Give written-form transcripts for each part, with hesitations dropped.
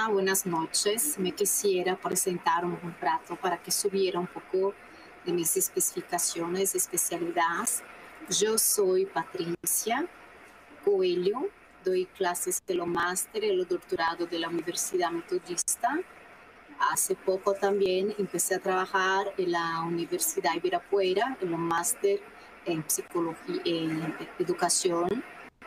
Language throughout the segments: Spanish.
Hola, buenas noches. Me quisiera presentar un rato para que subiera un poco de mis especificaciones, especialidades. Yo soy Patricia Coelho, doy clases de lo máster y lo doctorado de la Universidad Metodista. Hace poco también empecé a trabajar en la Universidad Ibirapuera, en lo máster en psicología, en educación,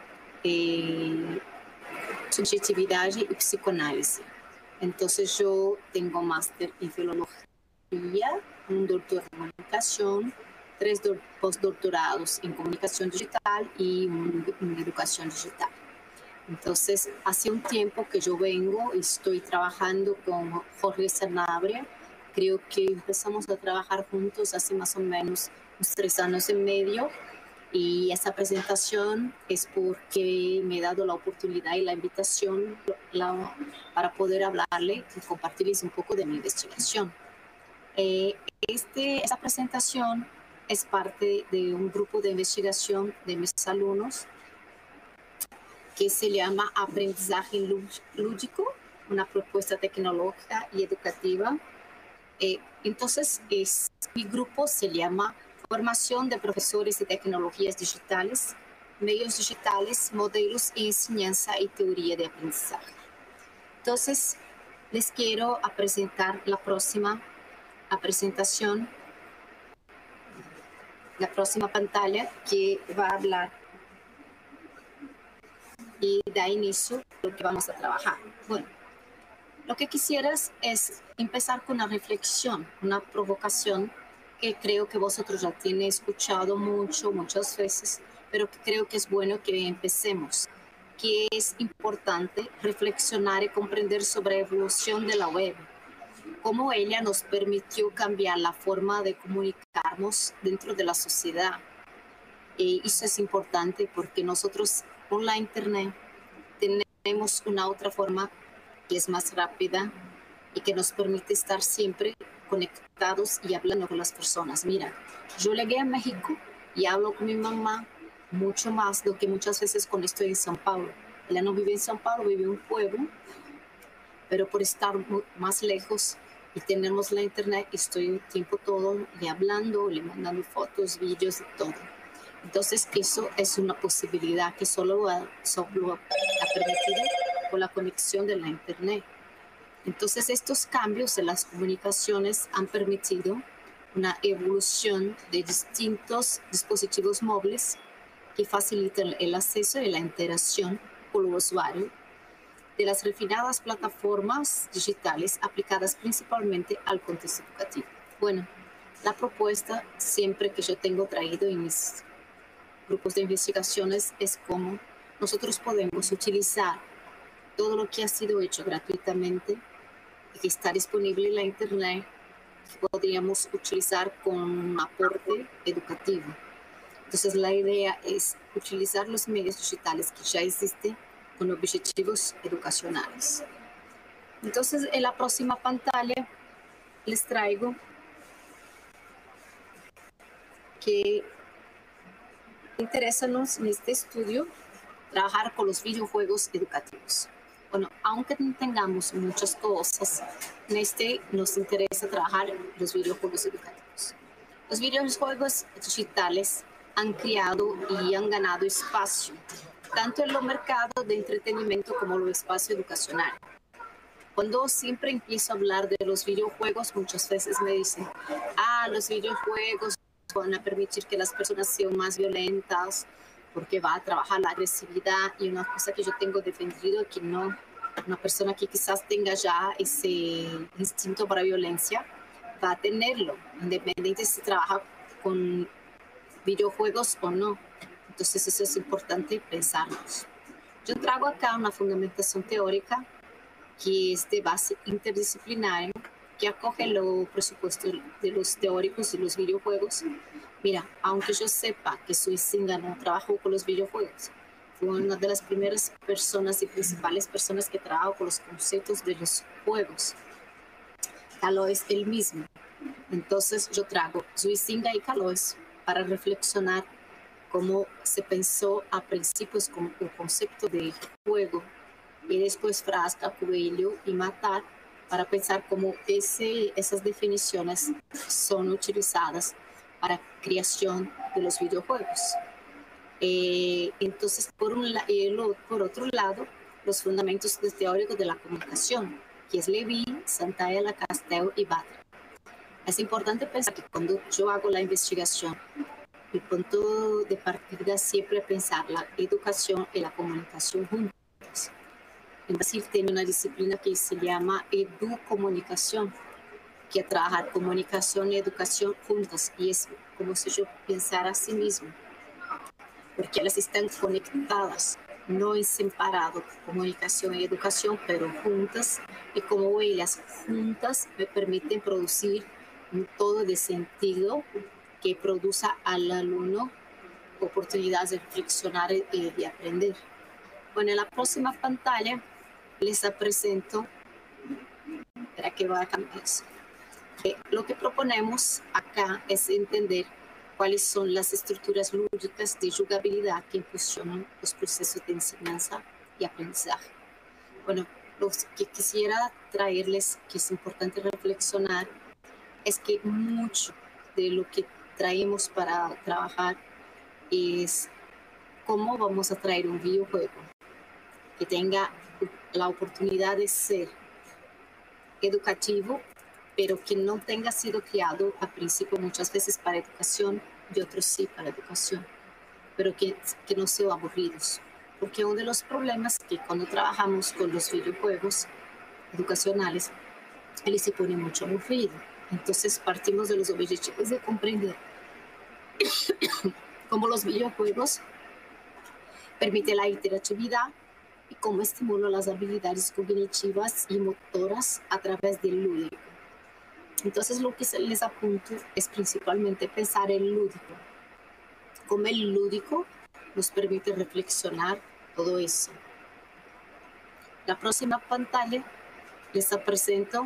subjetividad y psicoanálisis. Entonces yo tengo máster en filología, un doctorado en comunicación, tres postdoctorados en comunicación digital y en educación digital. Entonces, hace un tiempo que yo vengo y estoy trabajando con Jorge Sanabria. Creo que empezamos a trabajar juntos hace más o menos unos 3 años y medio. Y esa presentación es porque me he dado la oportunidad y la invitación para poder hablarle y compartirles un poco de mi investigación. Esta presentación es parte de un grupo de investigación de mis alumnos que se llama Aprendizaje Lúdico, una propuesta tecnológica y educativa. Entonces, mi grupo se llama Formación de Profesores de Tecnologías Digitales, Medios Digitales, Modelos de Enseñanza y Teoría de Aprendizaje. Entonces, les quiero presentar la próxima presentación, la próxima pantalla que va a hablar y da inicio a lo que vamos a trabajar. Bueno, lo que quisieras es empezar con una reflexión, una provocación que creo que vosotros ya tienen escuchado muchas veces, pero que creo que es bueno que empecemos, que es importante reflexionar y comprender sobre la evolución de la web, cómo ella nos permitió cambiar la forma de comunicarnos dentro de la sociedad. Y eso es importante porque nosotros con la internet tenemos una otra forma que es más rápida y que nos permite estar siempre conectados y hablando con las personas. Mira, yo llegué a México y hablo con mi mamá mucho más do que muchas veces cuando estoy en São Paulo. Ella no vive en São Paulo, vive en un pueblo, pero por estar más lejos y tenemos la internet, estoy el tiempo todo le hablando, le mandando fotos, vídeos y todo. Entonces eso es una posibilidad que solo ha permitido con la conexión de la internet. Entonces estos cambios en las comunicaciones han permitido una evolución de distintos dispositivos móviles que facilitan el acceso y la interacción con el usuario de las refinadas plataformas digitales aplicadas principalmente al contexto educativo. Bueno, la propuesta siempre que yo tengo traído en mis grupos de investigaciones es cómo nosotros podemos utilizar todo lo que ha sido hecho gratuitamente y que está disponible en la internet, que podríamos utilizar con un aporte educativo. Entonces la idea es utilizar los medios digitales que ya existen con objetivos educacionales. Entonces en la próxima pantalla les traigo que interesa-nos en este estudio trabajar con los videojuegos educativos. Bueno, aunque no tengamos muchas cosas, en este nos interesa trabajar los videojuegos educativos. Los videojuegos digitales han creado y han ganado espacio, tanto en los mercados de entretenimiento como en el espacio educacional. Cuando siempre empiezo a hablar de los videojuegos, muchas veces me dicen, los videojuegos van a permitir que las personas sean más violentas, porque va a trabajar la agresividad, y una cosa que yo tengo defendido que no, una persona que quizás tenga ya ese instinto para violencia, va a tenerlo, independiente si trabaja con videojuegos o no. Entonces eso es importante pensarnos. Yo traigo acá una fundamentación teórica que es de base interdisciplinaria, que acoge los presupuestos de los teóricos de los videojuegos. Mira, aunque yo sepa que Suizinga no trabajó con los videojuegos, fue una de las primeras personas y principales personas que trabajó con los conceptos de los juegos. Caloes él mismo. Entonces yo traigo Suizinga y Caloes para reflexionar cómo se pensó a principios con el concepto de juego y después Frasca, Coelho y Matar para pensar cómo esas definiciones son utilizadas para creación de los videojuegos. Entonces, por otro lado, los fundamentos teóricos de la comunicación, que es Levin, Santaella, Castel y Batra. Es importante pensar que cuando yo hago la investigación, el punto de partida siempre es pensar la educación y la comunicación juntas. En Brasil tiene una disciplina que se llama educomunicación, que es trabajar comunicación y educación juntas, y es como si yo pensara a sí mismo, porque elas están conectadas, no en separado, comunicación y educación, pero juntas, y como ellas juntas me permiten producir un todo de sentido que produzca al alumno oportunidades de reflexionar y de aprender. Bueno, en la próxima pantalla les presento, para que va a cambiar eso. Lo que proponemos acá es entender cuáles son las estructuras lúdicas de jugabilidad que impulsionan los procesos de enseñanza y aprendizaje. Bueno, lo que quisiera traerles, que es importante reflexionar, es que mucho de lo que traemos para trabajar es cómo vamos a traer un videojuego que tenga la oportunidad de ser educativo, pero que no tenga sido creado a principio muchas veces para educación y otros sí para educación, pero que no sean aburridos. Porque uno de los problemas es que cuando trabajamos con los videojuegos educacionales, él se pone mucho aburrido. Entonces partimos de los objetivos de comprender cómo los videojuegos permiten la interactividad y cómo estimulan las habilidades cognitivas y motoras a través del lúdico. Entonces lo que les apunto es principalmente pensar en lúdico, cómo el lúdico nos permite reflexionar todo eso. La próxima pantalla les presento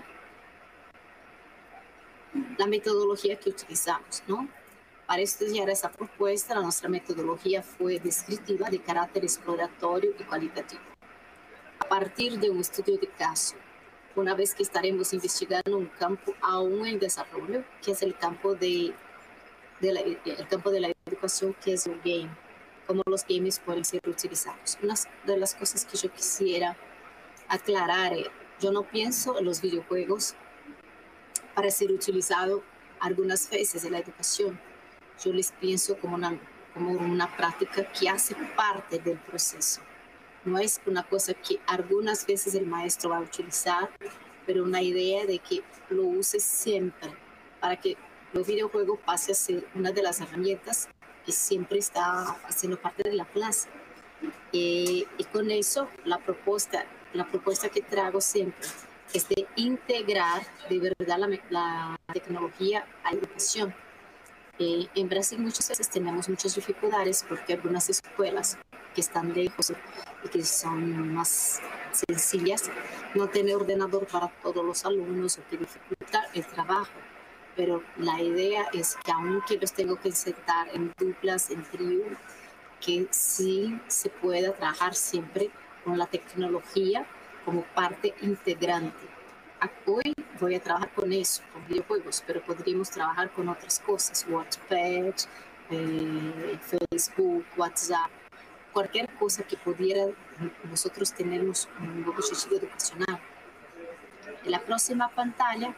la metodología que utilizamos, ¿no? Para estudiar esa propuesta, nuestra metodología fue descriptiva, de carácter exploratorio y cualitativo. A partir de un estudio de caso, una vez que estaremos investigando un campo aún en desarrollo, que es el campo de la educación, que es el game, cómo los games pueden ser utilizados. Una de las cosas que yo quisiera aclarar es, yo no pienso en los videojuegos para ser utilizados algunas veces en la educación. Yo les pienso como una práctica que hace parte del proceso. No es una cosa que algunas veces el maestro va a utilizar, pero una idea de que lo use siempre para que el videojuego pase a ser una de las herramientas que siempre está haciendo parte de la clase. Y con eso la propuesta que traigo siempre es de integrar de verdad la tecnología a la educación. En Brasil muchas veces tenemos muchas dificultades porque algunas escuelas que están lejos y que son más sencillas no tienen ordenador para todos los alumnos, o que dificulta el trabajo. Pero la idea es que aunque los tengo que sentar en duplas, en trío, que sí se pueda trabajar siempre con la tecnología como parte integrante. Hoy voy a trabajar con eso, con videojuegos, pero podríamos trabajar con otras cosas, Wattpad, Facebook, WhatsApp, cualquier cosa que pudiera nosotros tenernos un objetivo educacional. En la próxima pantalla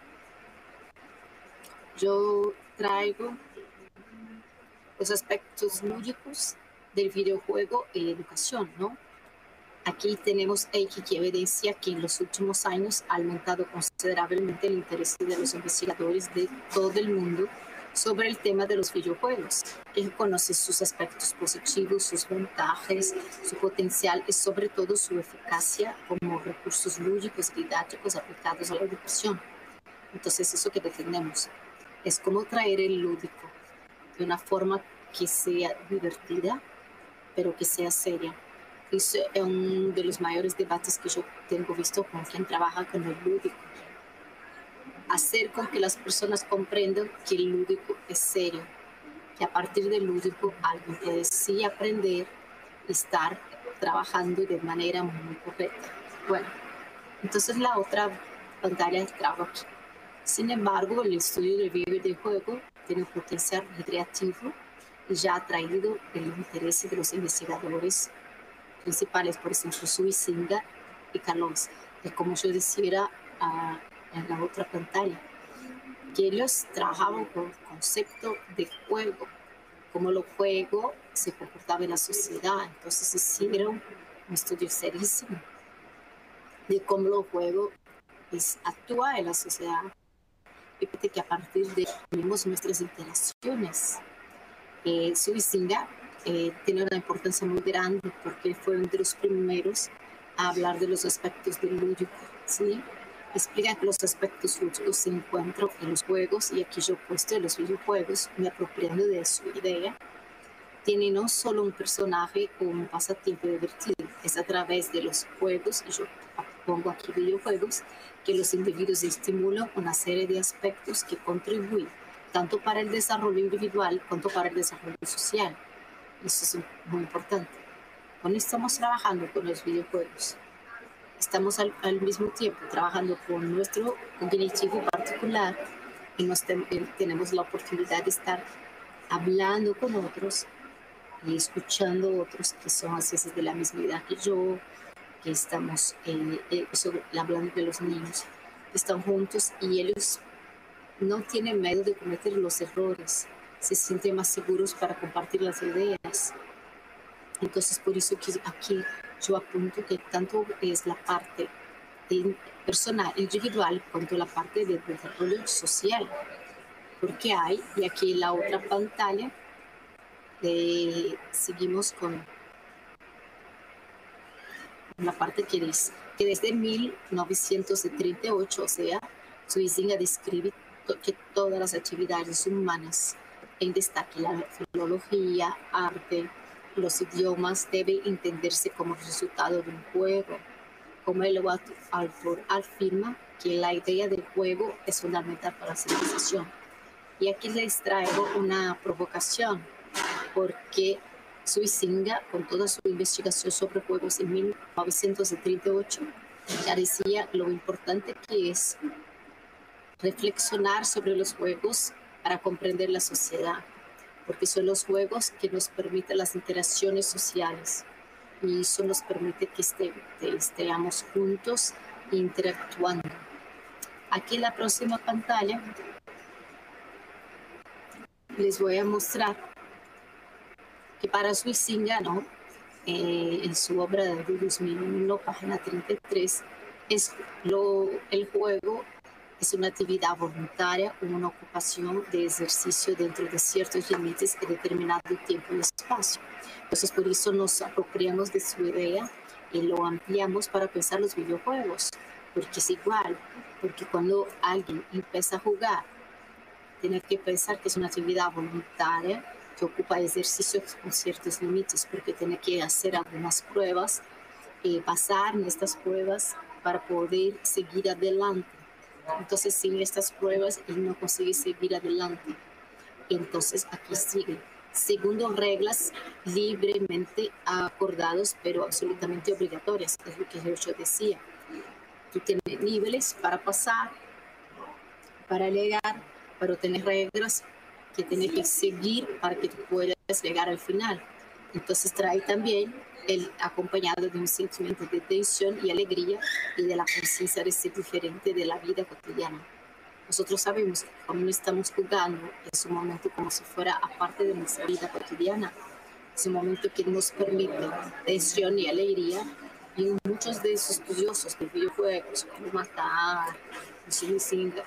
yo traigo los aspectos lúdicos del videojuego y la educación, ¿no? Aquí tenemos X que evidencia que en los últimos años ha aumentado considerablemente el interés de los investigadores de todo el mundo sobre el tema de los videojuegos, que conocen sus aspectos positivos, sus ventajas, su potencial y sobre todo su eficacia como recursos lúdicos y didácticos aplicados a la educación. Entonces eso que defendemos es cómo traer el lúdico de una forma que sea divertida, pero que sea seria. Eso es uno de los mayores debates que yo tengo visto con quien trabaja con el lúdico. Hacer con que las personas comprendan que el lúdico es serio, que a partir del lúdico alguien puede sí aprender, estar trabajando de manera muy correcta. Bueno, entonces la otra pantalla trabajo aquí. Sin embargo, el estudio del videojuego tiene un potencial recreativo y ya ha traído el interés de los investigadores principales, por ejemplo, Huizinga y Kalons, como yo decía en la otra pantalla, que ellos trabajaban con el concepto de juego, cómo los juegos se comportaban en la sociedad. Entonces hicieron un estudio serísimo de cómo los juegos actúan en la sociedad. Y que a partir de vimos nuestras interacciones. Huizinga tiene una importancia muy grande porque fue uno de los primeros a hablar de los aspectos del lúdico, ¿sí? Explica que los aspectos lúdicos se encuentran en los juegos, y aquí yo he puesto en los videojuegos, me apropiando de su idea. Tiene no solo un personaje o un pasatiempo divertido, es a través de los juegos, y yo pongo aquí videojuegos, que los individuos estimulan una serie de aspectos que contribuyen tanto para el desarrollo individual como para el desarrollo social. Eso es muy importante. Cuando estamos trabajando con los videojuegos, estamos al mismo tiempo trabajando con nuestro cognitivo particular y tenemos la oportunidad de estar hablando con otros y escuchando a otros que son a veces de la misma edad que yo, que estamos hablando de los niños, que están juntos y ellos no tienen miedo de cometer los errores, se sienten más seguros para compartir las ideas. Entonces, por eso que aquí yo apunto que tanto es la parte personal, individual, cuanto la parte de desarrollo social. Porque hay, y aquí en la otra pantalla, seguimos con la parte que dice que desde 1938, o sea, Huizinga describe que todas las actividades humanas, en destaque la filología, arte, los idiomas, deben entenderse como resultado de un juego. Como el autor afirma que la idea del juego es fundamental para la civilización. Y aquí les traigo una provocación, porque Huizinga, con toda su investigación sobre juegos en 1938, ya decía lo importante que es reflexionar sobre los juegos para comprender la sociedad, porque son los juegos que nos permiten las interacciones sociales y eso nos permite que estemos juntos interactuando. Aquí en la próxima pantalla les voy a mostrar que para Huizinga, ¿no? En su obra de 2001, página 33, el juego es una actividad voluntaria o una ocupación de ejercicio dentro de ciertos límites de determinado tiempo y espacio. Entonces, por eso nos apropiamos de su idea y lo ampliamos para pensar los videojuegos, porque es igual, porque cuando alguien empieza a jugar, tiene que pensar que es una actividad voluntaria que ocupa ejercicios con ciertos límites, porque tiene que hacer algunas pruebas, pasar en estas pruebas para poder seguir adelante. Entonces, sin estas pruebas, él no consigue seguir adelante. Entonces, aquí sigue, segundo reglas libremente acordadas, pero absolutamente obligatorias. Es lo que yo decía. Tú tienes niveles para pasar, para llegar, pero tienes reglas que tienes que seguir para que tú puedas llegar al final. Entonces trae también acompañado de un sentimiento de tensión y alegría y de la conciencia de ser diferente de la vida cotidiana. Nosotros sabemos que cuando estamos jugando es un momento como si fuera aparte de nuestra vida cotidiana. Es un momento que nos permite tensión y alegría, y muchos de esos estudiosos de videojuegos, como Matar, Huizinga,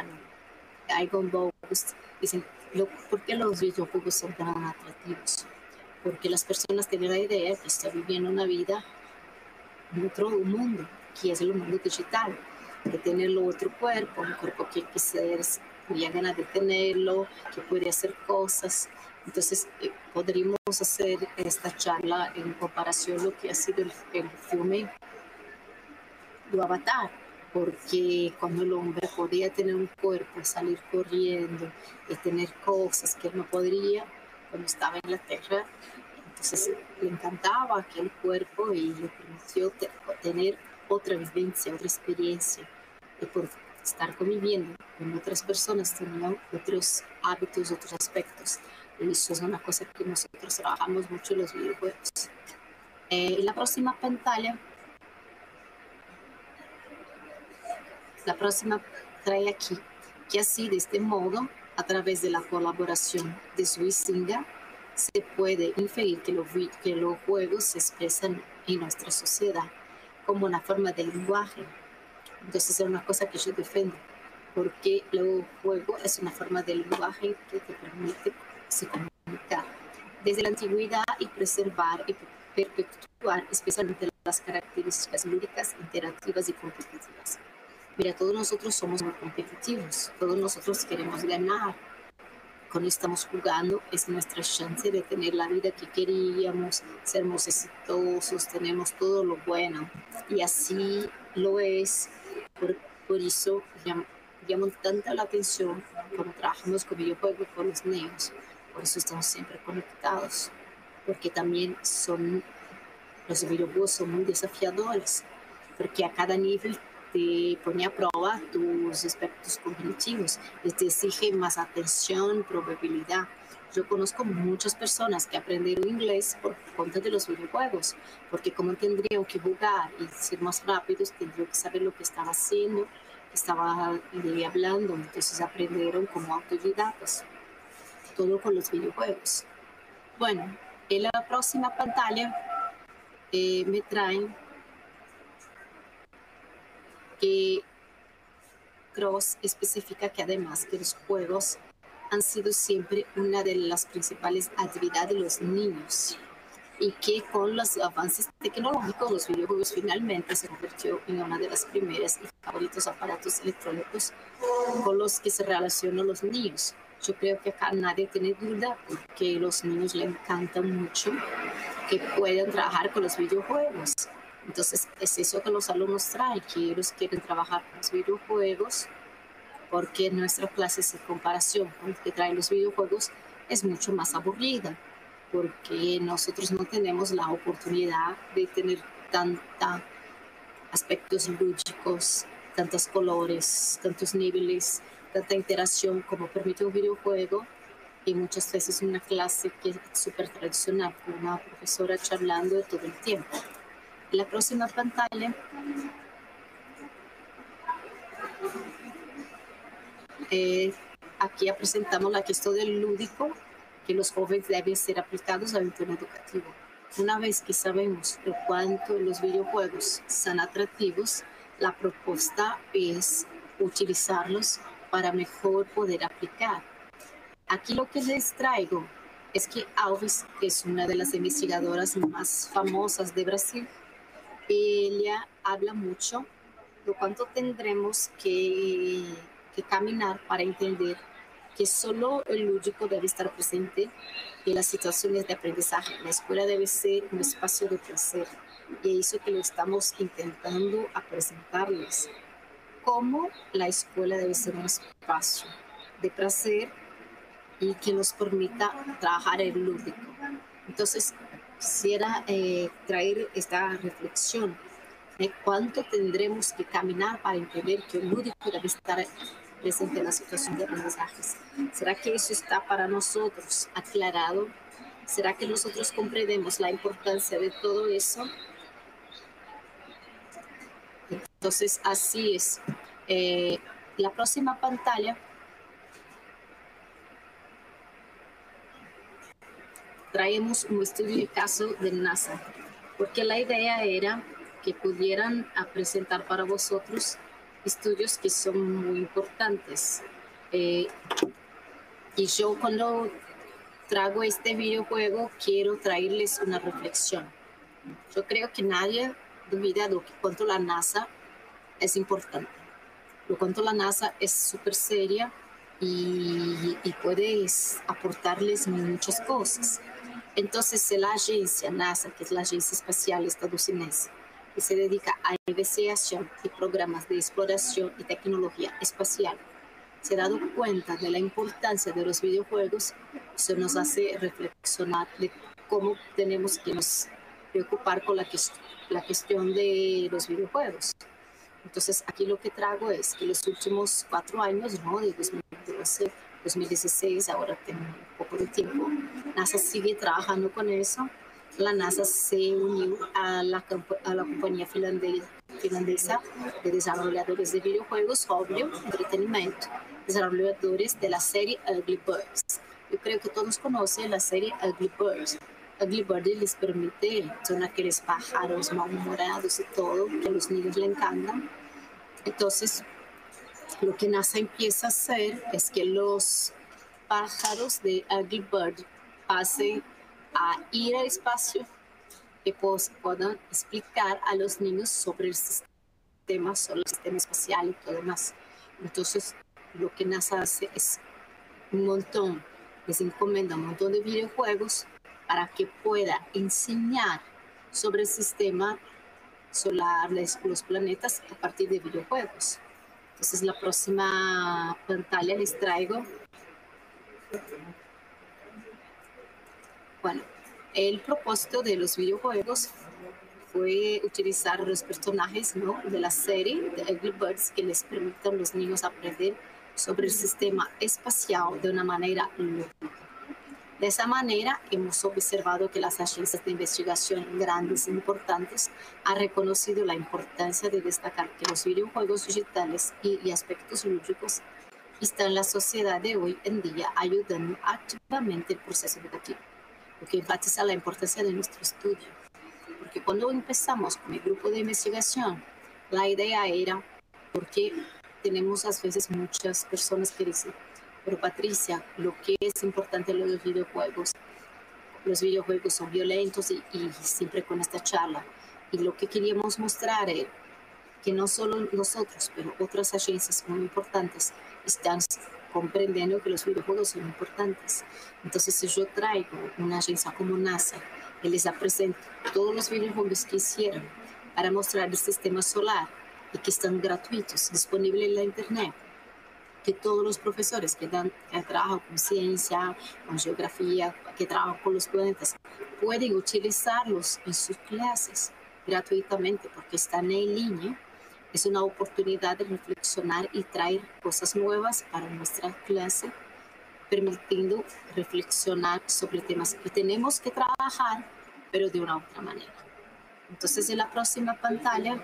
Igon Boast, dicen, ¿por qué los videojuegos son tan atractivos? Porque las personas tienen la idea que está viviendo una vida en otro mundo, que es el mundo digital, que tiene el otro cuerpo, un cuerpo que quisiera ganas de tenerlo, que puede hacer cosas. Entonces, podríamos hacer esta charla en comparación a lo que ha sido el filme de Avatar, porque cuando el hombre podía tener un cuerpo, salir corriendo y tener cosas que él no podría cuando estaba en la Tierra, Entonces le encantaba aquel cuerpo y le permitió tener otra vivencia, otra experiencia. Y por estar conviviendo con otras personas tenían otros hábitos, otros aspectos. Y eso es una cosa que nosotros trabajamos mucho en los videojuegos. La próxima pantalla, la próxima trae aquí que así de este modo, a través de la colaboración de Huizinga, se puede inferir que los juegos se expresan en nuestra sociedad como una forma de lenguaje. Entonces es una cosa que yo defiendo, porque el juego es una forma de lenguaje que te permite se comunicar desde la antigüedad y preservar y perpetuar especialmente las características lúdicas, interactivas y competitivas. Mira, todos nosotros somos muy competitivos, todos nosotros queremos ganar. Cuando estamos jugando es nuestra chance de tener la vida que queríamos, sermos exitosos, tenemos todo lo bueno. Y así lo es. Por eso llamo tanta la atención cuando trabajamos con videojuegos con los niños. Por eso estamos siempre conectados. Porque también los videojuegos son muy desafiadores. Porque a cada nivel te pone a prueba tus aspectos cognitivos, te exige más atención, probabilidad. Yo conozco muchas personas que aprendieron inglés por cuenta de los videojuegos, porque como tendrían que jugar y ser más rápidos, tendrían que saber lo que estaba haciendo, estaba hablando, entonces aprendieron como autodidactas, todo con los videojuegos. Bueno, en la próxima pantalla me traen que Cross especifica que además que los juegos han sido siempre una de las principales actividades de los niños y que con los avances tecnológicos los videojuegos finalmente se convirtió en una de las primeras y favoritos aparatos electrónicos con los que se relacionan los niños. Yo creo que acá nadie tiene duda porque a los niños les encanta mucho que puedan trabajar con los videojuegos. Entonces es eso que los alumnos traen, que ellos quieren trabajar con los videojuegos porque nuestra clase en comparación con lo que traen los videojuegos es mucho más aburrida, porque nosotros no tenemos la oportunidad de tener tantos aspectos lúdicos, tantos colores, tantos niveles, tanta interacción como permite un videojuego y muchas veces una clase que es súper tradicional, con una profesora charlando todo el tiempo. En la próxima pantalla aquí presentamos la cuestión del lúdico, que los jóvenes deben ser aplicados al entorno educativo. Una vez que sabemos de cuánto los videojuegos son atractivos, la propuesta es utilizarlos para mejor poder aplicar. Aquí lo que les traigo es que Alves, que es una de las investigadoras más famosas de Brasil, ella habla mucho de cuánto tendremos que caminar para entender que solo el lúdico debe estar presente en las situaciones de aprendizaje. La escuela debe ser un espacio de placer y eso que lo estamos intentando a presentarles. Cómo la escuela debe ser un espacio de placer y que nos permita trabajar el lúdico. Entonces, quisiera traer esta reflexión de cuánto tendremos que caminar para entender que el lúdico debe estar presente en la situación de aprendizajes. ¿Será que eso está para nosotros aclarado? ¿Será que nosotros comprendemos la importancia de todo eso? Entonces, así es. La próxima pantalla traemos un estudio de caso de NASA, porque la idea era que pudieran presentar para vosotros estudios que son muy importantes. Y yo cuando traigo este videojuego quiero traerles una reflexión. Yo creo que nadie dubida de cuánto la NASA es importante, de cuánto la NASA es súper seria y puede aportarles muchas cosas. Entonces, la agencia NASA, que es la Agencia Espacial Estadounidense, que se dedica a investigación y programas de exploración y tecnología espacial, se ha dado cuenta de la importancia de los videojuegos. Eso nos hace reflexionar de cómo tenemos que nos preocupar con la cuestión de los videojuegos. Entonces, aquí lo que traigo es que los últimos 4 años, ¿no? De 2012, 2016, ahora tengo un poco de tiempo, NASA sigue trabajando con eso. La NASA se unió a la compañía finlandesa de desarrolladores de videojuegos, obvio, entretenimiento, desarrolladores de la serie Ugly Birds. Yo creo que todos conocen la serie Ugly Birds. Ugly Birds les permite, son aquellos pájaros malhumorados y todo, que a los niños les encantan. Entonces, lo que NASA empieza a hacer es que los pájaros de Ugly Bird pasen a ir al espacio y puedan explicar a los niños sobre el sistema solar, el sistema espacial y todo demás. Entonces, lo que NASA hace es les encomienda un montón de videojuegos para que pueda enseñar sobre el sistema solar, los planetas, a partir de videojuegos. Entonces, la próxima pantalla les traigo. Bueno, el propósito de los videojuegos fue utilizar los personajes, ¿no?, de la serie de Ugly Birds que les permitan a los niños aprender sobre el sistema espacial de una manera lúdica. De esa manera, hemos observado que las agencias de investigación grandes e importantes han reconocido la importancia de destacar que los videojuegos digitales y aspectos lúdicos están en la sociedad de hoy en día ayudando activamente el proceso educativo, lo que enfatiza la importancia de nuestro estudio. Porque cuando empezamos con el grupo de investigación, la idea era, porque tenemos a veces muchas personas que dicen, pero Patricia, lo que es importante en los videojuegos son violentos y siempre con esta charla. Y lo que queríamos mostrar es que no solo nosotros, pero otras agencias muy importantes están comprendiendo que los videojuegos son importantes. Entonces, si yo traigo una agencia como NASA y les presento todos los videojuegos que hicieron para mostrar el sistema solar y que están gratuitos, disponibles en la internet, que todos los profesores que trabajan con ciencia, con geografía, que trabajan con los planetas, pueden utilizarlos en sus clases gratuitamente porque están en línea. Es una oportunidad de reflexionar y traer cosas nuevas para nuestra clase, permitiendo reflexionar sobre temas que tenemos que trabajar, pero de una otra manera. Entonces, en la próxima pantalla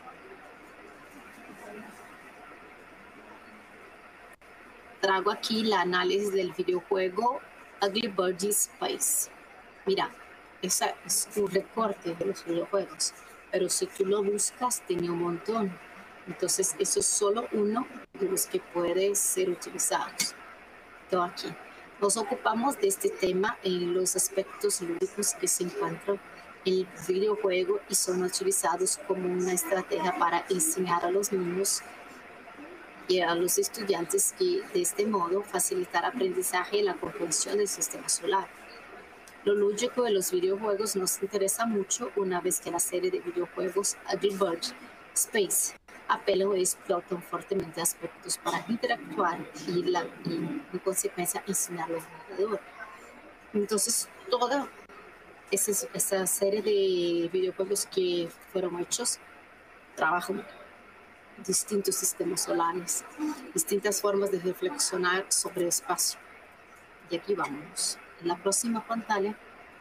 traigo aquí el análisis del videojuego Ugly Bird Space. Mira, ese es un recorte de los videojuegos, pero si tú lo buscas, tiene un montón. Entonces, eso es solo uno de los que puede ser utilizados. Todo aquí. Nos ocupamos de este tema en los aspectos lúdicos que se encuentran en el videojuego y son utilizados como una estrategia para enseñar a los niños y a los estudiantes que de este modo facilitar aprendizaje y la comprensión del sistema solar. Lo lúdico de los videojuegos nos interesa mucho una vez que la serie de videojuegos Ugly Bird Space apela o explotan fuertemente aspectos para interactuar y en consecuencia enseñar al jugador. Entonces, toda esa serie de videojuegos que fueron hechos trabajan distintos sistemas solares, distintas formas de reflexionar sobre el espacio. Y aquí vamos. En la próxima pantalla,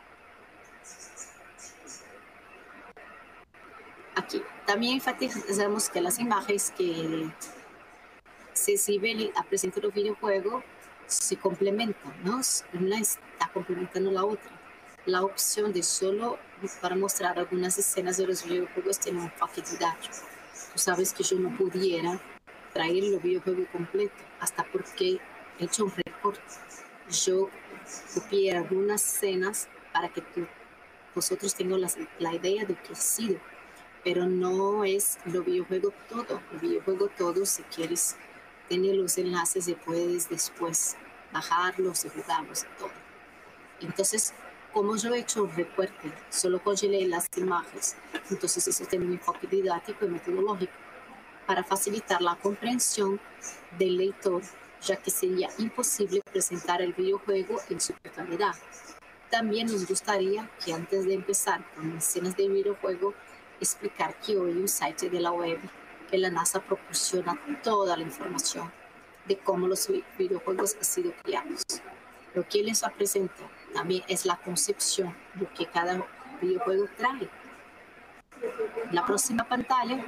aquí también enfatizamos que las imágenes que se exhiben a presente del videojuego se complementan, ¿no? Una está complementando la otra. La opción de solo para mostrar algunas escenas de los videojuegos tiene un enfoque didáctico. Tú sabes que yo no pudiera traer el videojuego completo, hasta porque he hecho un recorte. Yo copié algunas escenas para que vosotros tengan la idea de que ha sido, pero no es el videojuego todo. El videojuego todo, si quieres, tiene los enlaces y puedes después bajarlos y jugarlos y todo. Entonces, como yo he hecho un recorte, solo congelé las imágenes, entonces eso tiene un enfoque didáctico y metodológico para facilitar la comprensión del lector, ya que sería imposible presentar el videojuego en su totalidad. también nos gustaría que antes de empezar con escenas de videojuego, explicar que hoy un site de la web que la NASA proporciona toda la información de cómo los videojuegos han sido creados. Lo que les presento también es la concepción de lo que cada videojuego trae. La próxima pantalla.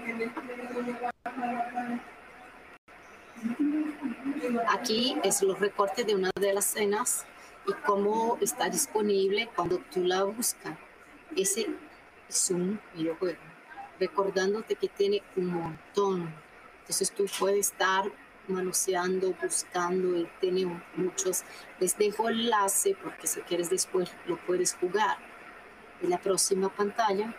Aquí es los recortes de una de las escenas y cómo está disponible cuando tú la buscas. Ese es un videojuego, recordándote que tiene un montón. Entonces tú puedes estar manoseando, buscando y tiene muchos. Les dejo el enlace porque si quieres después lo puedes jugar. En la próxima pantalla.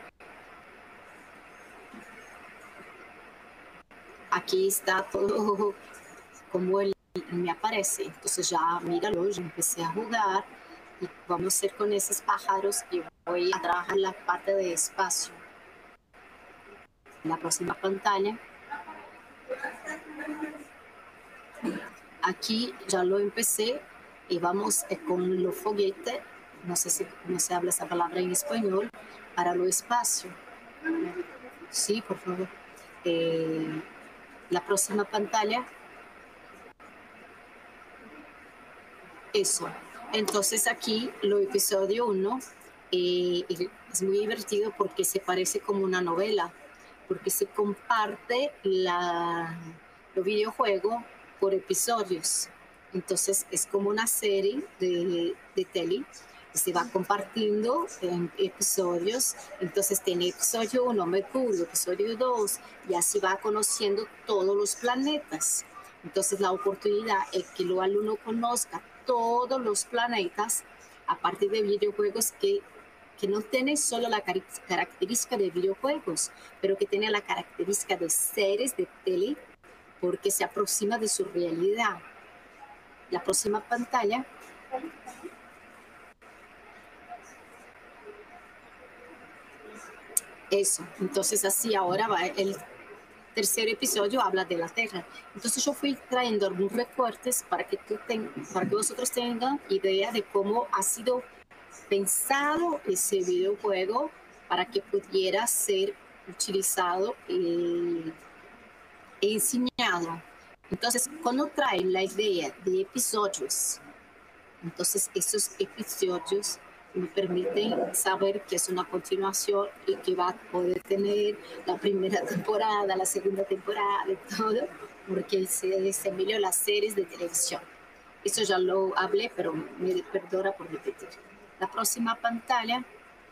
Aquí está todo como él me aparece. Entonces ya míralo, yo empecé a jugar y vamos a hacer con esos pájaros y voy a trabajar la parte de espacio. En la próxima pantalla. Aquí ya lo empecé y vamos con los foguetes, no sé si no se habla esa palabra en español, para lo espacio. Sí, por favor. La próxima pantalla. Eso. Entonces aquí lo episodio 1 es muy divertido porque se parece como una novela, porque se comparte los videojuegos por episodios. Entonces es como una serie de tele que se va compartiendo en episodios. Entonces tiene episodio 1, Mercurio, episodio 2, y así va conociendo todos los planetas. Entonces la oportunidad es que el alumno conozca todos los planetas a partir de videojuegos que no tiene solo la característica de videojuegos, pero que tiene la característica de series de tele porque se aproxima de su realidad. La próxima pantalla. Eso, entonces así ahora va el tercer episodio, habla de la Tierra. Entonces yo fui trayendo algunos recortes para que vosotros tengan idea de cómo ha sido pensado ese videojuego para que pudiera ser utilizado e enseñado. Entonces, cuando traen la idea de episodios, entonces esos episodios me permiten saber que es una continuación y que va a poder tener la primera temporada, la segunda temporada y todo, porque se envió las series de televisión. Eso ya lo hablé, pero me perdona por repetir. La próxima pantalla.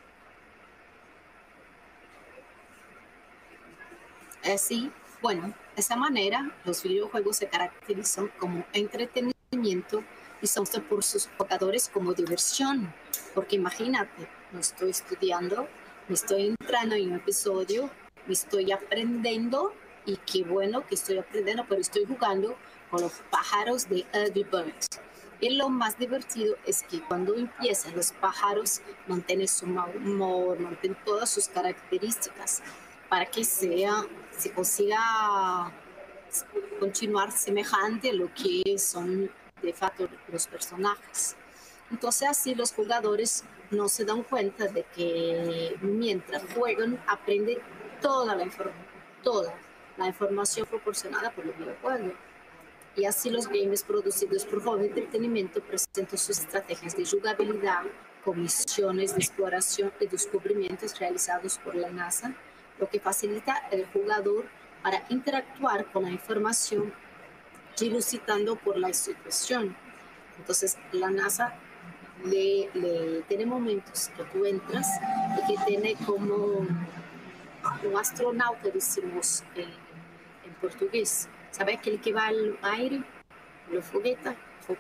Así, bueno, de esa manera los videojuegos se caracterizan como entretenimiento y son por sus jugadores como diversión. Porque imagínate, no estoy estudiando, me estoy entrando en un episodio, me estoy aprendiendo y qué bueno que estoy aprendiendo, pero estoy jugando con los pájaros de Angry Birds. Y lo más divertido es que cuando empiezan los pájaros mantienen su humor, mantienen todas sus características para que se consiga continuar semejante a lo que son de facto los personajes. Entonces así los jugadores no se dan cuenta de que mientras juegan aprenden toda la información proporcionada por el videojuego. Y así los games producidos por Hobby Entretenimiento presentan sus estrategias de jugabilidad con misiones de exploración y descubrimientos realizados por la NASA, lo que facilita al jugador para interactuar con la información dilucidando por la situación. Entonces la NASA tiene momentos que tú entras y que tiene como un astronauta, decimos en portugués. ¿Sabe aquele que va al aire? Lo fogueta,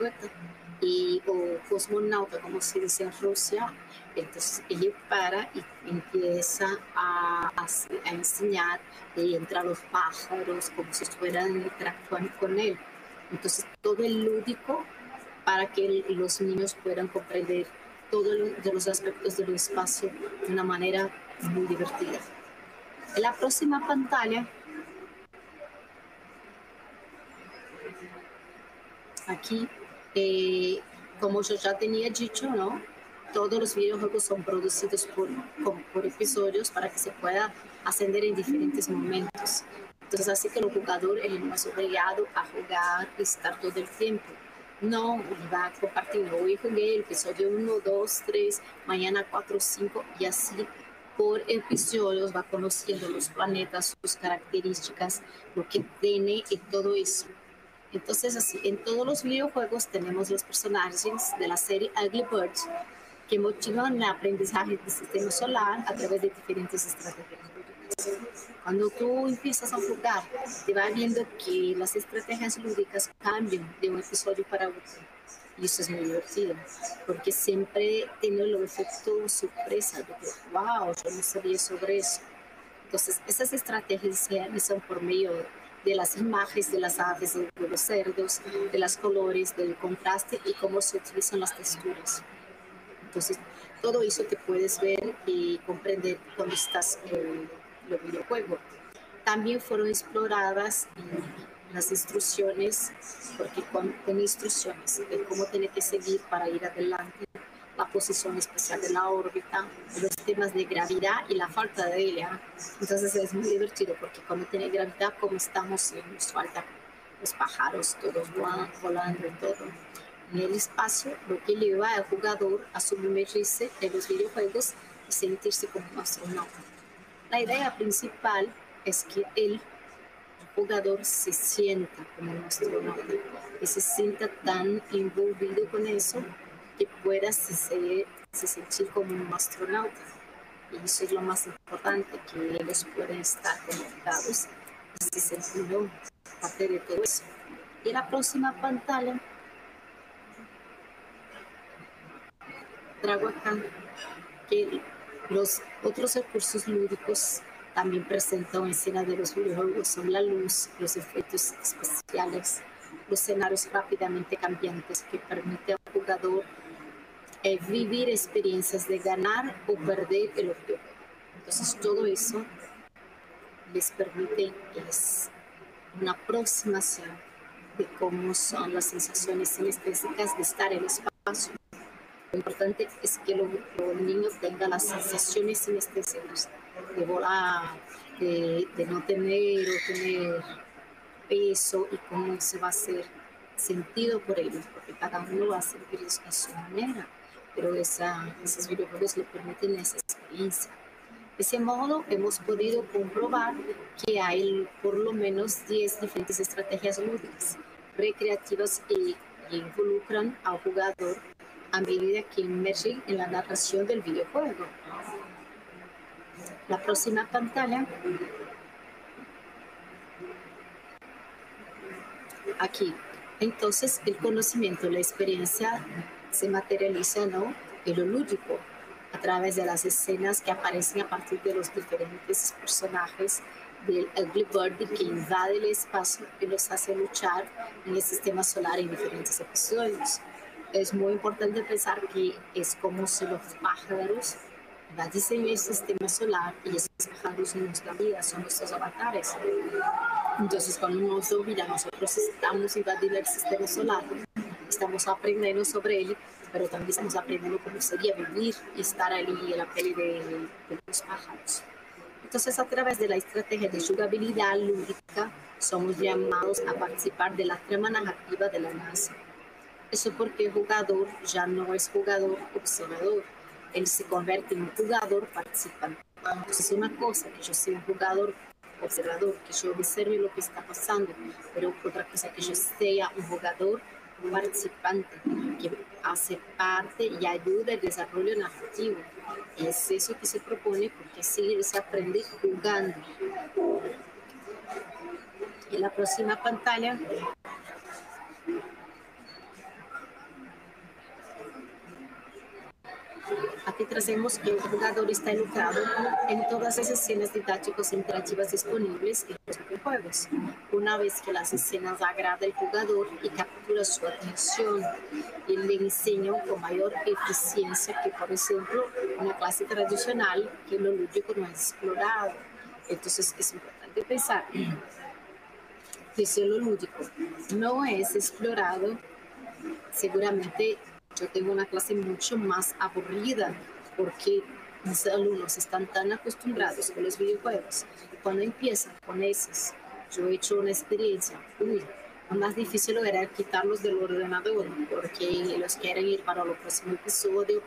o cosmonauta, como se dice en Rusia. Entonces ella para y empieza a enseñar y entra los pájaros como si estuvieran interactuando con él. Entonces todo es lúdico para que los niños puedan comprender todos los aspectos del espacio de una manera muy divertida. En la próxima pantalla, aquí, como yo ya tenía dicho, ¿no? todos los videojuegos son producidos por episodios para que se pueda ascender en diferentes momentos. Entonces, así que el jugador no es obligado a jugar y estar todo el tiempo. No, va compartiendo. Hoy jugué el episodio 1, 2, 3, mañana 4, 5 y así por episodios va conociendo los planetas, sus características, lo que tiene y todo eso. Entonces, así, en todos los videojuegos tenemos los personajes de la serie Ugly Birds que motivan el aprendizaje del sistema solar a través de diferentes estrategias. Cuando tú empiezas a jugar, te vas viendo que las estrategias lúdicas cambian de un episodio para otro. Y eso es muy divertido, porque siempre tiene el efecto sorpresa de que, wow, yo no sabía sobre eso. Entonces, esas estrategias se realizan por medio de las imágenes de las aves, de los cerdos, de los colores, del contraste y cómo se utilizan las texturas. Entonces, todo eso te puedes ver y comprender cuando estás en el videojuego. También fueron exploradas las instrucciones, porque con instrucciones de cómo tener que seguir para ir adelante, la posición especial de la órbita, los temas de gravedad y la falta de ella. Entonces es muy divertido porque cuando tiene gravedad, como estamos, nos falta los pájaros, todos volando y todo. En el espacio, lo que lleva al jugador a sumergirse en los videojuegos y sentirse como un astronauta. La idea principal es que el jugador se sienta como un astronauta y se sienta tan envolvido con eso que pueda se sentir como un astronauta. Y eso es lo más importante, que ellos puedan estar conectados y se sientan parte de todo eso. Y la próxima pantalla traigo acá que los otros recursos lúdicos también presentan en escena de los videojuegos son la luz, los efectos especiales, los escenarios rápidamente cambiantes que permiten al jugador vivir experiencias de ganar o perder el videojuego. Entonces todo eso les permite una aproximación de cómo son las sensaciones sinestésicas de estar en el espacio. Lo importante es que los niños tengan las sensaciones sinestésicas de volar, de no tener o tener peso y cómo eso va a ser sentido por ellos, porque cada uno va a sentir eso a su manera, pero esos videojuegos le permiten esa experiencia. De ese modo, hemos podido comprobar que hay por lo menos 10 diferentes estrategias lúdicas, recreativas y involucran al jugador a medida que emergen en la narración del videojuego. La próxima pantalla. Aquí. Entonces, el conocimiento, la experiencia se materializa, ¿no?, en lo lúdico, a través de las escenas que aparecen a partir de los diferentes personajes del Ugly Bird que invade el espacio y los hace luchar en el sistema solar en diferentes episodios. Es muy importante pensar que es como si los pájaros diseñan el sistema solar y esos pájaros en nuestra vida son nuestros avatares. Entonces, cuando nos olvida, nosotros estamos invadiendo el sistema solar, estamos aprendiendo sobre él, pero también estamos aprendiendo cómo sería vivir y estar allí en la peli de los pájaros. Entonces, a través de la estrategia de jugabilidad lúdica, somos llamados a participar de la trama narrativa de la NASA. Eso porque el jugador ya no es jugador observador, él se convierte en un jugador participante. Entonces, una cosa que yo sea un jugador observador, que yo observe lo que está pasando, pero otra cosa que yo sea un jugador participante, que hace parte y ayuda al desarrollo narrativo. Es eso que se propone, porque sí, se aprende jugando. En la próxima pantalla aquí trazamos que el jugador está educado en todas esas escenas didácticas e interactivas disponibles en los videojuegos. Una vez que las escenas agradan al jugador y captura su atención, y le enseñan con mayor eficiencia que, por ejemplo, una clase tradicional que lo lúdico no es explorado. Entonces es importante pensar que si lo lúdico no es explorado, seguramente yo tengo una clase mucho más aburrida porque mis alumnos están tan acostumbrados con los videojuegos. Cuando empiezan con esos, yo he hecho una experiencia, lo más difícil era quitarlos del ordenador porque los quieren ir para el próximo episodio,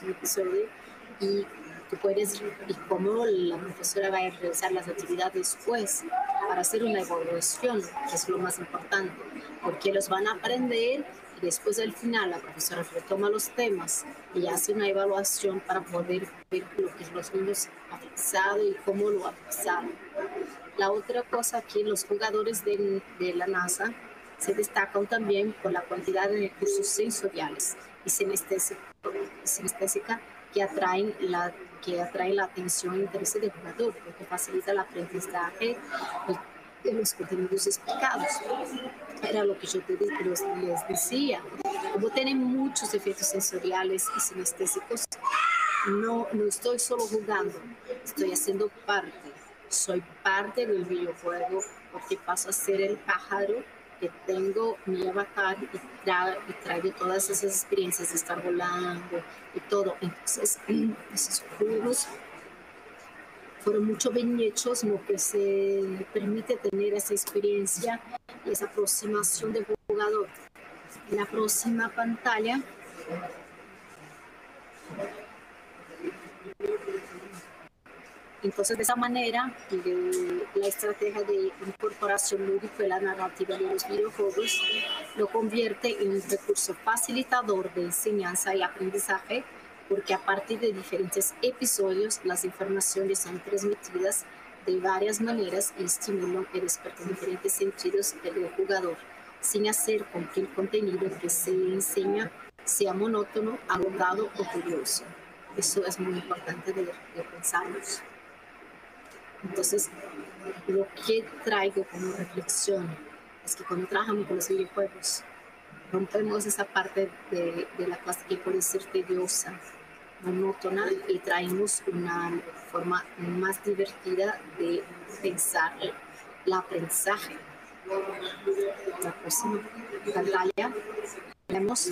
y tú puedes, y cómo la profesora va a realizar las actividades después para hacer una evaluación, que es lo más importante, porque los van a aprender y después al final la profesora retoma los temas y hace una evaluación para poder ver lo que los niños han fixado y cómo lo han fixado. La otra cosa que los jugadores de la NASA se destacan también por la cantidad de recursos sensoriales y sinestésica que atraen la atención e interés del jugador, porque facilita el aprendizaje de los contenidos explicados. Era lo que yo les decía. Como tienen muchos efectos sensoriales y sinestésicos, no estoy solo jugando, estoy haciendo parte. Soy parte del videojuego porque paso a ser el pájaro que tengo mi avatar y traigo todas esas experiencias de estar volando y todo. Entonces, esos juegos fueron mucho bien hechos, lo que se permite tener esa experiencia y esa aproximación del jugador. En la próxima pantalla entonces, de esa manera, la estrategia de incorporación lúdica de la narrativa de los videojuegos lo convierte en un recurso facilitador de enseñanza y aprendizaje, porque a partir de diferentes episodios, las informaciones son transmitidas de varias maneras y estimulan y despertan diferentes sentidos del jugador, sin hacer con que el contenido que se enseña sea monótono, agotado o curioso. Eso es muy importante de pensarnos. Entonces, lo que traigo como reflexión es que cuando trabajamos con los videojuegos, rompemos esa parte de la clase que puede ser tediosa, monótona, y traemos una forma más divertida de pensar el aprendizaje. La próxima pantalla vemos.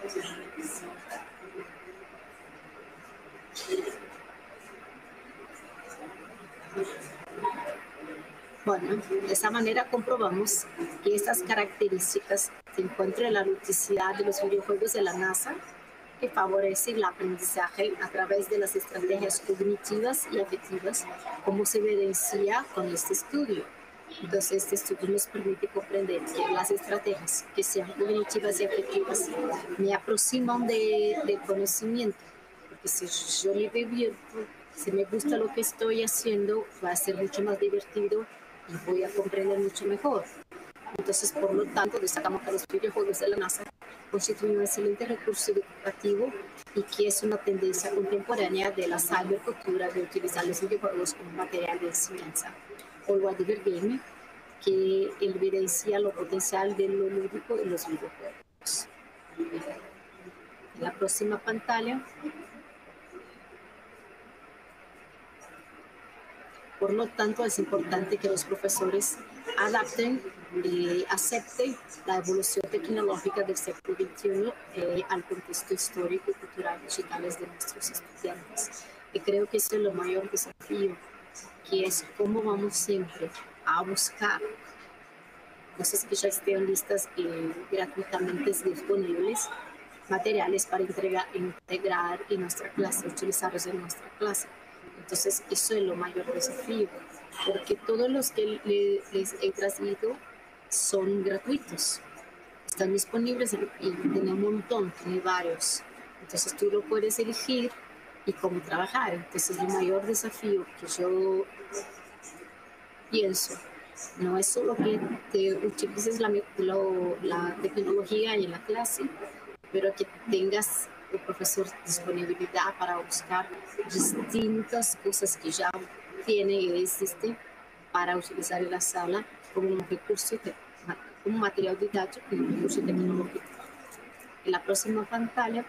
Bueno, de esa manera comprobamos que estas características se encuentran en la ludicidad de los videojuegos de la NASA, que favorecen el aprendizaje a través de las estrategias cognitivas y afectivas, como se evidencia con este estudio. Entonces, este estudio nos permite comprender que las estrategias que sean cognitivas y afectivas me aproximan del conocimiento, porque si yo me divierto, si me gusta lo que estoy haciendo, va a ser mucho más divertido y voy a comprender mucho mejor. Entonces, por lo tanto, destacamos que los videojuegos de la NASA constituyen un excelente recurso educativo y que es una tendencia contemporánea de la cybercultura de utilizar los videojuegos como material de enseñanza. O el Whatever Game, que evidencia lo potencial de lo lúdico en los videojuegos. En la próxima pantalla. Por lo tanto, es importante que los profesores adapten y acepten la evolución tecnológica del siglo XXI al contexto histórico y cultural digital de nuestros estudiantes. Y creo que ese es el mayor desafío, que es cómo vamos siempre a buscar cosas que ya estén listas y gratuitamente disponibles, materiales para integrar en nuestra clase, utilizarlos en nuestra clase. Entonces, eso es lo mayor desafío, porque todos los que les he traído son gratuitos, están disponibles y tienen un montón, tienen varios. Entonces, tú lo puedes elegir y cómo trabajar. Entonces, el mayor desafío que yo pienso no es solo que te utilices la tecnología en la clase, pero que tengas el profesor disponibilidad para buscar distintas cosas que ya tiene y existen para utilizar en la sala como un recurso, como material didáctico y un recurso tecnológico. En la próxima pantalla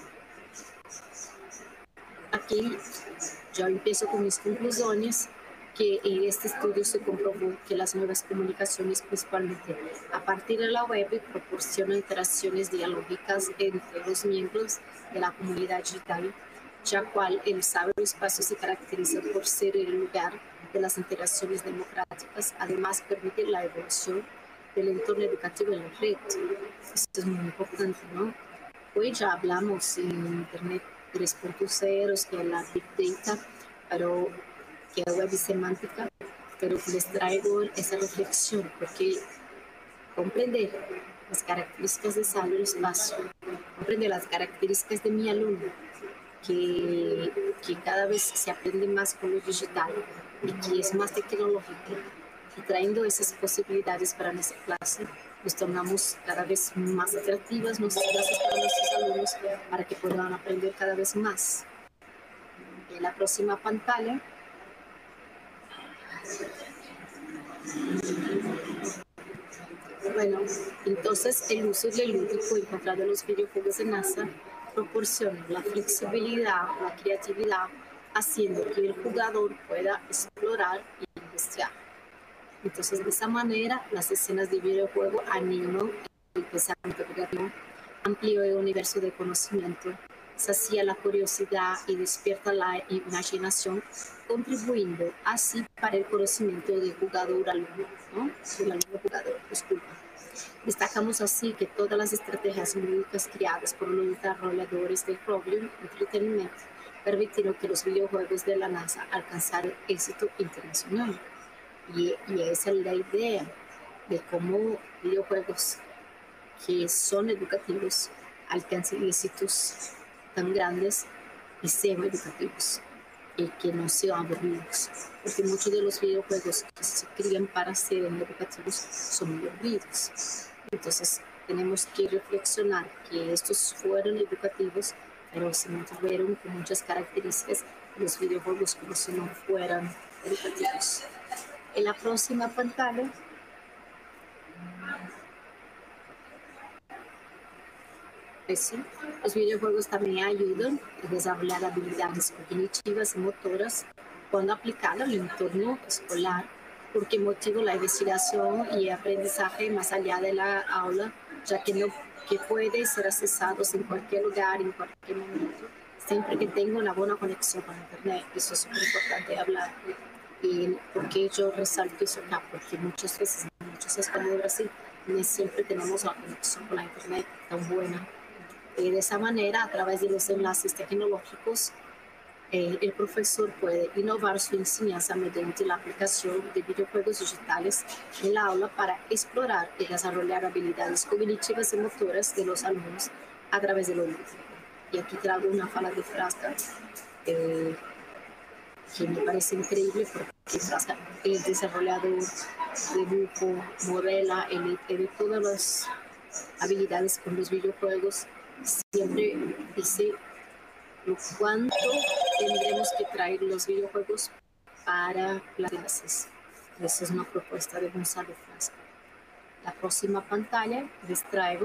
aquí yo empiezo con mis conclusiones, que en este estudio se comprobó que las nuevas comunicaciones, principalmente a partir de la web, proporcionan interacciones dialógicas entre los miembros de la comunidad digital, ya cual el ciberespacio se caracteriza por ser el lugar de las interacciones democráticas. Además, permite la evolución del entorno educativo en la red. Esto es muy importante, ¿no? Hoy ya hablamos en Internet 3.0, que es la Big Data, pero que es web semántica, pero les traigo esa reflexión porque comprender las características de ciberespacio, comprender las características de mi alumno, que cada vez se aprende más con lo digital y que es más tecnológico, y trayendo esas posibilidades para nuestra clase, nos tornamos cada vez más atractivas nuestras clases para nuestros alumnos para que puedan aprender cada vez más. En la próxima pantalla, bueno, entonces el uso del lúdico encontrado en los videojuegos de NASA proporciona la flexibilidad, la creatividad, haciendo que el jugador pueda explorar y investigar. Entonces, de esa manera, las escenas de videojuego animan el pensamiento creativo, amplía el universo de conocimiento, sacia la curiosidad y despierta la imaginación, contribuyendo así para el conocimiento del jugador-alumno, ¿no? Del alumno-jugador, disculpa. Destacamos así que todas las estrategias lúdicas creadas por los desarrolladores del Problem Entertainment permitieron que los videojuegos de la NASA alcanzaran éxito internacional. Y esa es la idea de cómo videojuegos que son educativos alcancen éxitos tan grandes y sean educativos y que no sean aburridos. Porque muchos de los videojuegos que se crean para ser educativos son muy aburridos. Entonces tenemos que reflexionar que estos fueron educativos, pero se mantuvieron con muchas características de los videojuegos como si no fueran educativos. En la próxima pantalla, los videojuegos también ayudan a desarrollar habilidades cognitivas y motoras cuando aplicados al entorno escolar, porque motiva la investigación y el aprendizaje más allá de la aula, ya que puede ser accesados en cualquier lugar, en cualquier momento, siempre que tenga una buena conexión con Internet. Eso es súper importante hablar. Y porque yo resalto eso acá, porque muchas veces en muchas escuelas de Brasil no siempre tenemos la conexión con la Internet tan buena. De esa manera, a través de los enlaces tecnológicos, el profesor puede innovar su enseñanza mediante la aplicación de videojuegos digitales en la aula para explorar y desarrollar habilidades cognitivas y motoras de los alumnos a través de lo lúdico. Y aquí traigo una fala de Frasca, que me parece increíble porque Frasca es desarrollador de dibujo, modela, él de todas las habilidades con los videojuegos. Siempre dice cuánto tendremos que traer los videojuegos para las clases. Esa es una propuesta de Gonzalo Frasca. La próxima pantalla les traigo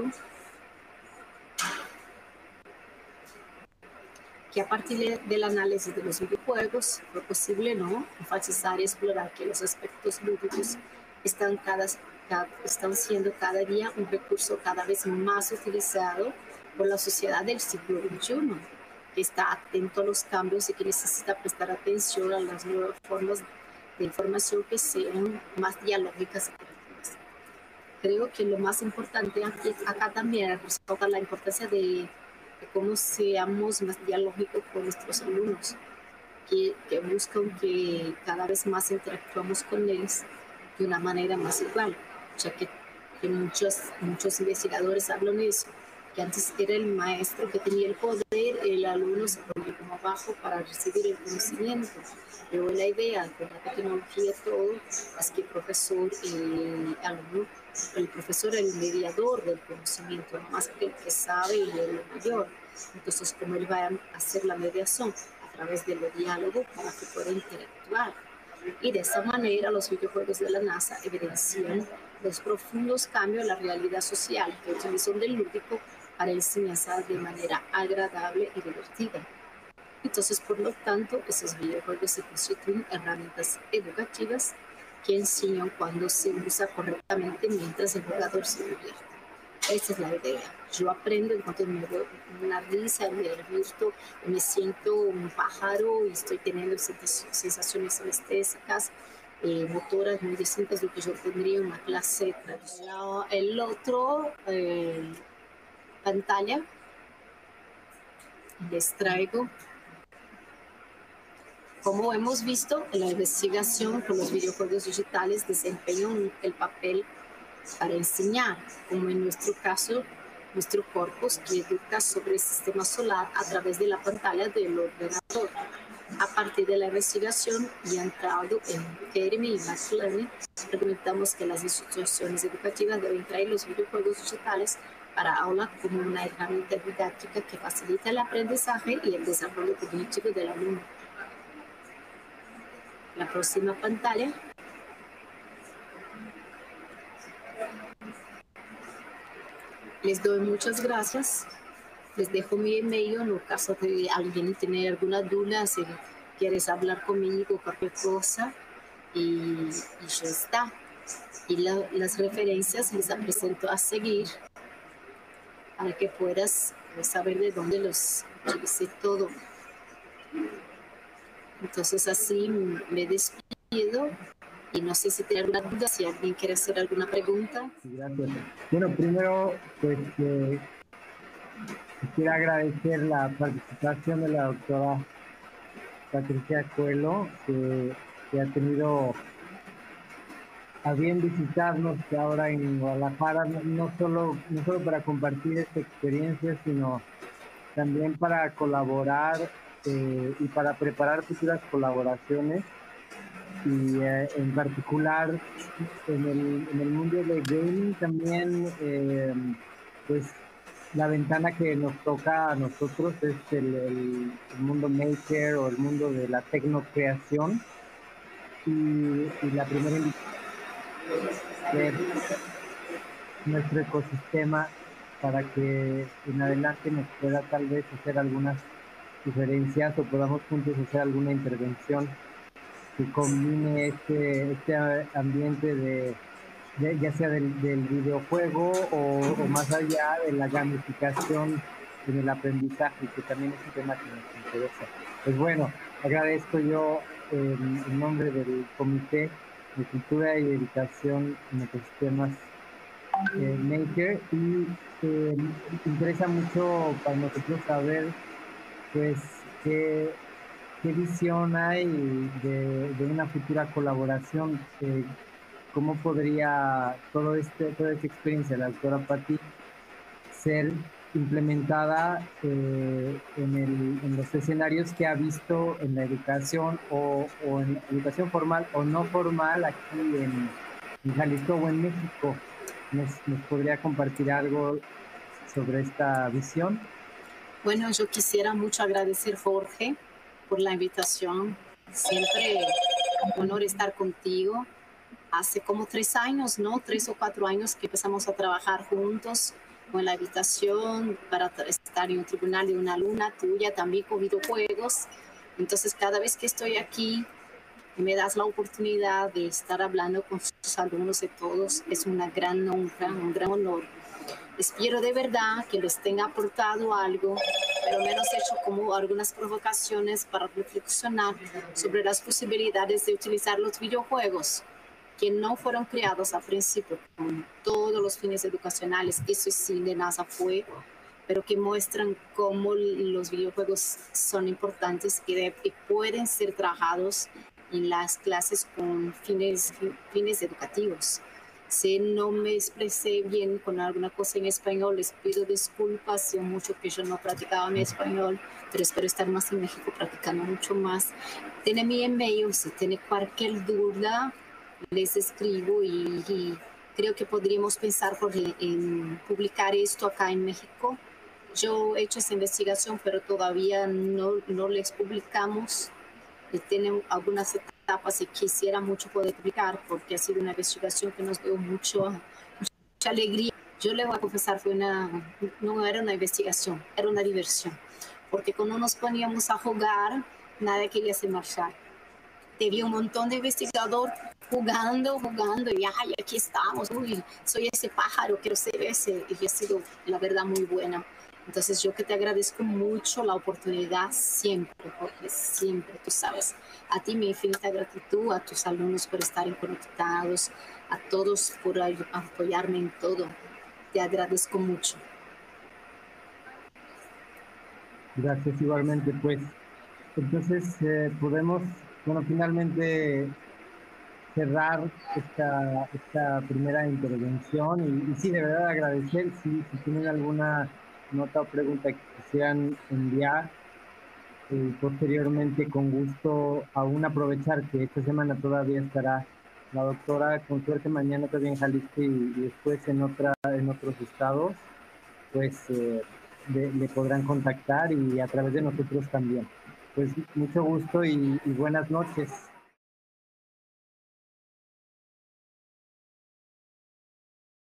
que a partir del análisis de los videojuegos fue posible enfatizar y explorar que los aspectos lúdicos están siendo cada día un recurso cada vez más utilizado por la sociedad del siglo XXI, que está atento a los cambios y que necesita prestar atención a las nuevas formas de información que sean más dialógicas y creativas. Creo que lo más importante acá también resalta la importancia de cómo seamos más dialógicos con nuestros alumnos, que buscan que cada vez más interactuamos con ellos de una manera más igual, ya que muchos investigadores hablan de eso, que antes era el maestro que tenía el poder, el alumno se ponía como abajo para recibir el conocimiento. Pero la idea con la tecnología todo es que el profesor y alumno, el profesor es el mediador del conocimiento, no más que el que sabe y el mayor. Entonces, como él va a hacer la mediación a través del diálogo para que pueda interactuar. Y de esa manera los videojuegos de la NASA evidencian los profundos cambios en la realidad social que utilizan del lúdico para enseñanza de manera agradable y divertida. Entonces, por lo tanto, esos videojuegos se constituyen herramientas educativas que enseñan cuando se usa correctamente mientras el jugador se divierte. Esa es la idea. Yo aprendo en cuanto me doy una risa, me divierto, me siento un pájaro y estoy teniendo sensaciones anestésicas, motoras muy distintas de lo que yo tendría en una clase tradicional. El otro pantalla les traigo. Como hemos visto, la investigación con los videojuegos digitales desempeñan el papel para enseñar, como en nuestro caso, nuestro corpus que educa sobre el sistema solar a través de la pantalla del ordenador. A partir de la investigación y entrado en Academy y Machine Learning, argumentamos que las instituciones educativas deben traer los videojuegos digitales para aula como una herramienta didáctica que facilita el aprendizaje y el desarrollo cognitivo del alumno. La próxima pantalla. Les doy muchas gracias. Les dejo mi email en caso de alguien tener alguna duda, si quieres hablar conmigo, cualquier cosa. Y ya está. Y las referencias les presento a seguir para que puedas saber de dónde los utilicé todo. Entonces así me despido y no sé si tiene alguna duda, si alguien quiere hacer alguna pregunta. Gracias. Bueno, primero, pues quisiera agradecer la participación de la doctora Patricia Coelho, que ha tenido a bien visitarnos ahora en Guadalajara, no solo para compartir esta experiencia, sino también para colaborar y para preparar futuras colaboraciones. Y en particular en el mundo de gaming también, pues la ventana que nos toca a nosotros es el mundo maker o el mundo de la tecnocreación. Y la primera invitación es nuestro ecosistema para que en adelante nos pueda tal vez hacer algunas sugerencias o podamos juntos hacer alguna intervención que combine este ambiente ya sea del videojuego o más allá de la gamificación en el aprendizaje, que también es un tema que nos interesa. Pues bueno, agradezco yo en nombre del Comité de Cultura y Educación en Ecosistemas Maker, y interesa mucho para nosotros saber pues qué visión hay de una futura colaboración. ¿Cómo podría toda esta experiencia de la doctora Patti ser implementada en los escenarios que ha visto en la educación o en la educación formal o no formal aquí en Jalisco o en México? ¿Nos podría compartir algo sobre esta visión? Bueno, yo quisiera mucho agradecer, Jorge, por la invitación. Siempre un honor estar contigo. Hace como 3 años, ¿no? 3 o 4 años que empezamos a trabajar juntos con la invitación para estar en un tribunal de una alumna tuya, también con videojuegos. Entonces, cada vez que estoy aquí, me das la oportunidad de estar hablando con sus alumnos de todos. Es una gran honra, un gran honor. Espero de verdad que les tenga aportado algo, pero menos hecho como algunas provocaciones para reflexionar sobre las posibilidades de utilizar los videojuegos que no fueron creados al principio con todos los fines educacionales, eso sí de NASA fue, pero que muestran cómo los videojuegos son importantes y pueden ser trabajados en las clases con fines educativos. Si no me expresé bien con alguna cosa en español, les pido disculpas, hace mucho que yo no practicaba mi español, pero espero estar más en México practicando mucho más. Tiene mi email, si tiene cualquier duda, les escribo y creo que podríamos pensar en publicar esto acá en México. Yo he hecho esa investigación, pero todavía no les publicamos. Tienen algunas etapas y quisiera mucho poder publicar porque ha sido una investigación que nos dio mucha alegría. Yo le voy a confesar, no era una investigación, era una diversión. porque cuando nos poníamos a jugar, nadie quería se marchar. Teve un montón de investigador jugando, y ay, aquí estamos, uy, soy ese pájaro, quiero ser ese, y ha sido, la verdad, muy buena. Entonces, yo que te agradezco mucho la oportunidad siempre, Jorge, siempre, tú sabes. A ti mi infinita gratitud, a tus alumnos por estar conectados, a todos por apoyarme en todo. Te agradezco mucho. Gracias igualmente, pues. Entonces, podemos, bueno, finalmente cerrar esta primera intervención y sí, de verdad agradecer si tienen alguna nota o pregunta que quisieran enviar, posteriormente con gusto aún aprovechar que esta semana todavía estará la doctora, con suerte mañana todavía en Jalisco y después en otros estados, pues le podrán contactar y a través de nosotros también. Pues mucho gusto y buenas noches.